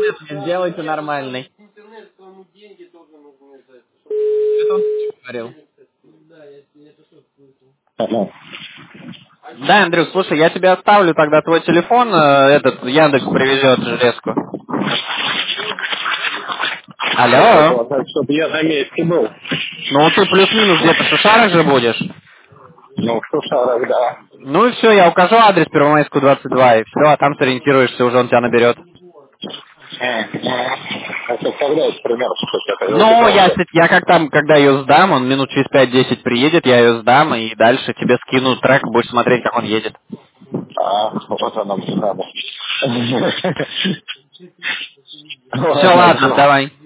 интернет сделайте нормальный. Это он говорил. Алло. Да, Андрюх, слушай, я тебе оставлю тогда твой телефон, этот Яндекс привезет железку. Алло. Так, чтобы я на месте был. Ну ты плюс-минус где-то в Шушарах же будешь? Ну, в Шушарах, да. Ну и все, я укажу адрес Первомайскую 22, и все, а там сориентируешься, уже он тебя наберет. Это когда это примерно что-то Ну, я как там, когда ее сдам, он минут через 5-10 приедет, я ее сдам, и дальше тебе скину трек, будешь смотреть, как он едет. Вот оно мне надо. Все, ладно, давай.